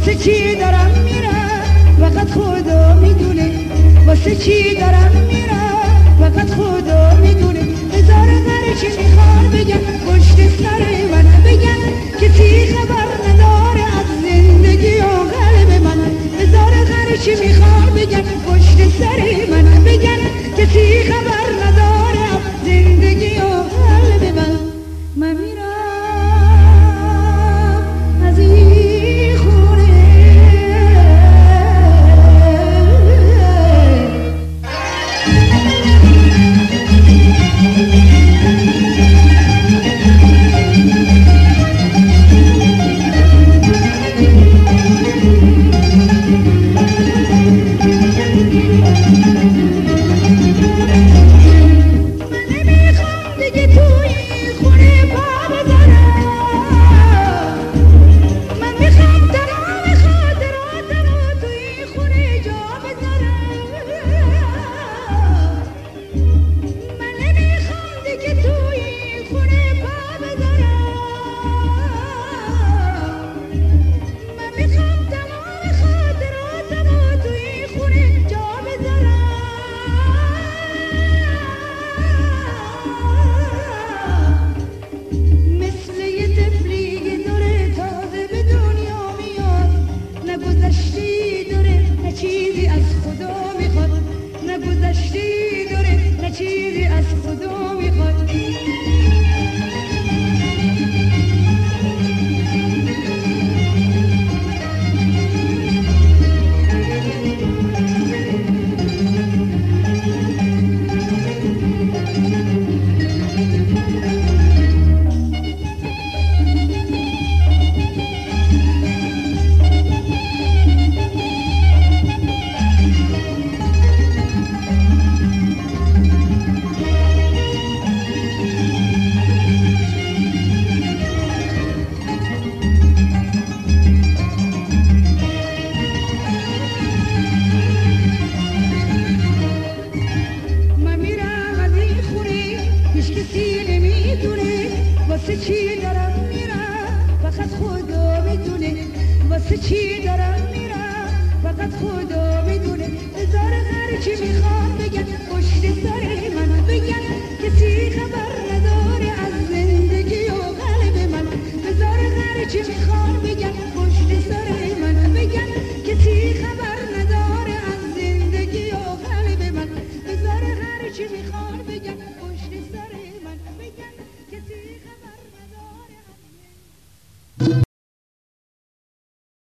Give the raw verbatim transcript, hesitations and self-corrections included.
واسه چی دارم میرم فقط خدا میدونه واسه چی دارم میرم فقط خدا میدونه هزار غره چی میخوان بگن پشت سر من بگن کسی خبر نداره از زندگی و قلب من هزار غره چی میخوان بگن پشت سر من بگن کسی خبر نداره از زندگی و قلب من من میرم از این خونه چی دارم میرم فقط خدا میدونه هزار غره چی میخوان بگن